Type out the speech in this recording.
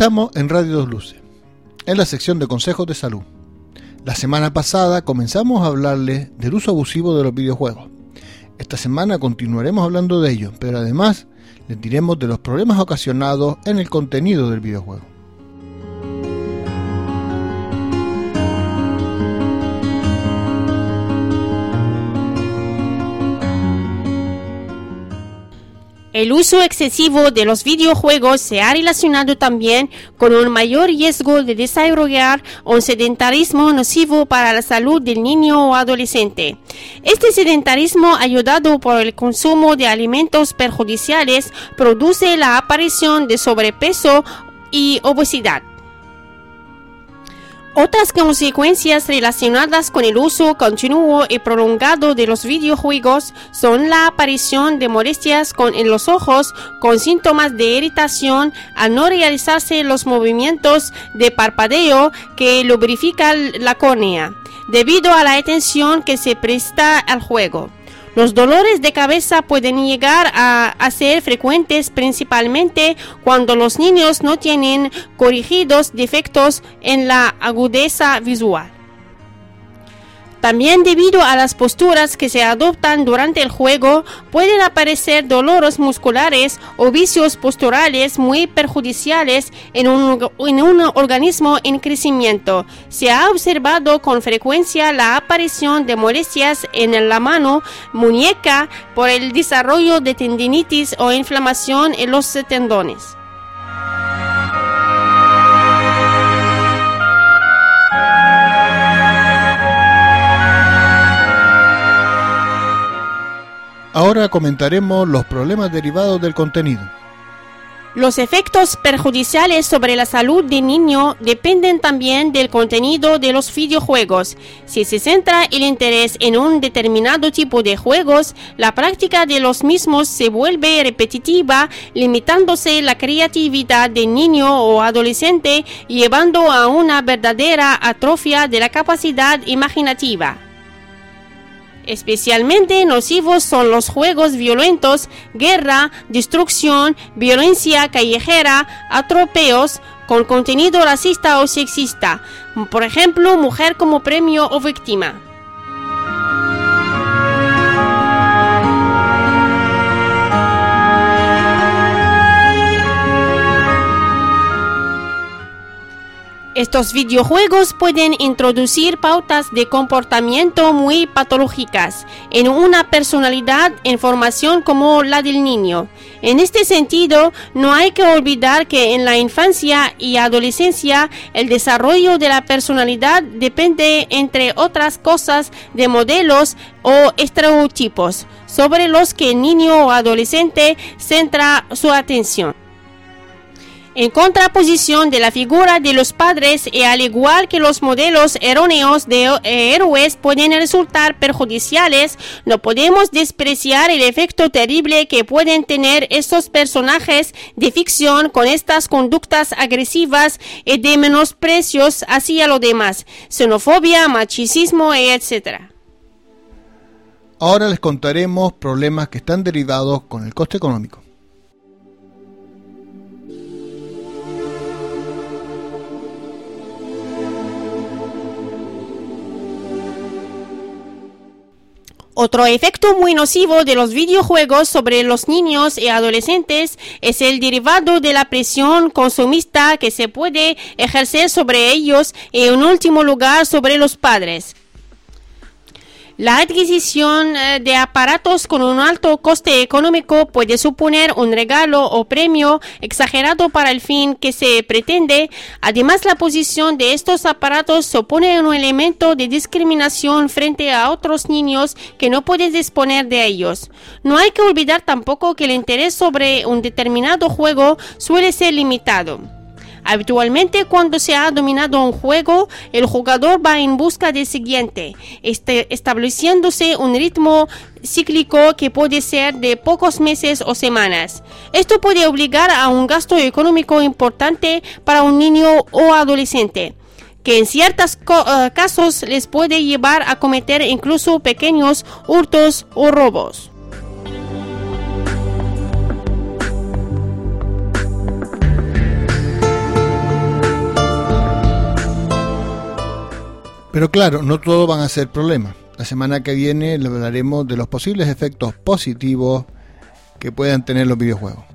Estamos en Radio Dos Luces, en la sección de consejos de salud. La semana pasada comenzamos a hablarles del uso abusivo de los videojuegos. Esta semana continuaremos hablando de ello, pero además les diremos de los problemas ocasionados en el contenido del videojuego. El uso excesivo de los videojuegos se ha relacionado también con un mayor riesgo de desarrollar un sedentarismo nocivo para la salud del niño o adolescente. Este sedentarismo, ayudado por el consumo de alimentos perjudiciales, produce la aparición de sobrepeso y obesidad. Otras consecuencias relacionadas con el uso continuo y prolongado de los videojuegos son la aparición de molestias en los ojos con síntomas de irritación al no realizarse los movimientos de parpadeo que lubrifican la córnea, debido a la atención que se presta al juego. Los dolores de cabeza pueden llegar a ser frecuentes principalmente cuando los niños no tienen corregidos defectos en la agudeza visual. También debido a las posturas que se adoptan durante el juego, pueden aparecer dolores musculares o vicios posturales muy perjudiciales en un organismo en crecimiento. Se ha observado con frecuencia la aparición de molestias en la mano, muñeca, por el desarrollo de tendinitis o inflamación en los tendones. Ahora comentaremos los problemas derivados del contenido. Los efectos perjudiciales sobre la salud del niño dependen también del contenido de los videojuegos. Si se centra el interés en un determinado tipo de juegos, la práctica de los mismos se vuelve repetitiva, limitándose la creatividad del niño o adolescente, llevando a una verdadera atrofia de la capacidad imaginativa. Especialmente nocivos son los juegos violentos, guerra, destrucción, violencia callejera, atropellos con contenido racista o sexista, por ejemplo, mujer como premio o víctima. Estos videojuegos pueden introducir pautas de comportamiento muy patológicas en una personalidad en formación como la del niño. En este sentido, no hay que olvidar que en la infancia y adolescencia el desarrollo de la personalidad depende, entre otras cosas, de modelos o estereotipos sobre los que el niño o adolescente centra su atención. En contraposición de la figura de los padres, y al igual que los modelos erróneos de héroes pueden resultar perjudiciales, no podemos despreciar el efecto terrible que pueden tener estos personajes de ficción con estas conductas agresivas y de menosprecios hacia los demás, xenofobia, machismo, etc. Ahora les contaremos problemas que están derivados con el coste económico. Otro efecto muy nocivo de los videojuegos sobre los niños y adolescentes es el derivado de la presión consumista que se puede ejercer sobre ellos y, en último lugar, sobre los padres. La adquisición de aparatos con un alto coste económico puede suponer un regalo o premio exagerado para el fin que se pretende. Además, la posición de estos aparatos supone un elemento de discriminación frente a otros niños que no pueden disponer de ellos. No hay que olvidar tampoco que el interés sobre un determinado juego suele ser limitado. Habitualmente, cuando se ha dominado un juego, el jugador va en busca del siguiente, estableciéndose un ritmo cíclico que puede ser de pocos meses o semanas. Esto puede obligar a un gasto económico importante para un niño o adolescente, que en ciertos casos les puede llevar a cometer incluso pequeños hurtos o robos. Pero claro, no todo van a ser problemas. La semana que viene le hablaremos de los posibles efectos positivos que puedan tener los videojuegos.